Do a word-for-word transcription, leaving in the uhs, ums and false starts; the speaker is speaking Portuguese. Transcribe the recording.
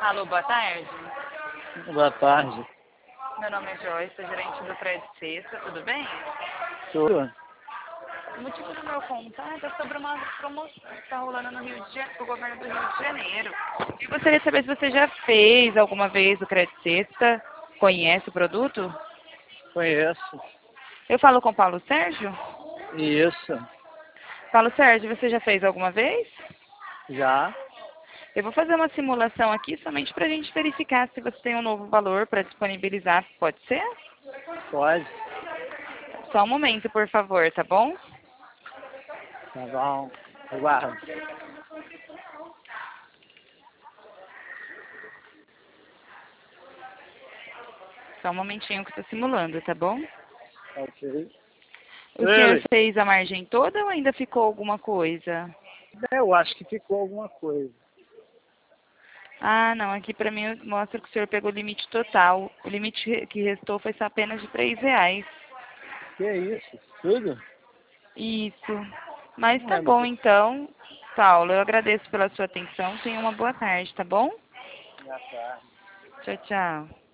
Alô, boa tarde. Boa tarde. Meu nome é Joyce, sou gerente do Prédio Sexta, tudo bem? Tudo? O motivo do meu contato é sobre uma promoção que está rolando no Rio de Janeiro, do governo do Rio de Janeiro. Eu gostaria de saber se você já fez alguma vez o Crédito Sexta, conhece o produto? Conheço. Eu falo com o Paulo Sérgio? Isso. Paulo Sérgio, você já fez alguma vez? Já? Eu vou fazer uma simulação aqui somente para a gente verificar se você tem um novo valor para disponibilizar. Pode ser? Pode. Só um momento, por favor, tá bom? Tá bom. Aguardo. Só um momentinho que eu estou simulando, tá bom? Ok. O senhor Ei, fez a margem toda ou ainda ficou alguma coisa? eu acho que ficou alguma coisa. Ah, não, aqui para mim mostra que o senhor pegou o limite total. O limite que restou foi só apenas de três reais. Que isso? Tudo? Isso. Mas Não tá é bom muito. então, Paulo. Eu agradeço pela sua atenção. Tenha uma boa tarde, tá bom? Boa tarde. Tchau, tchau.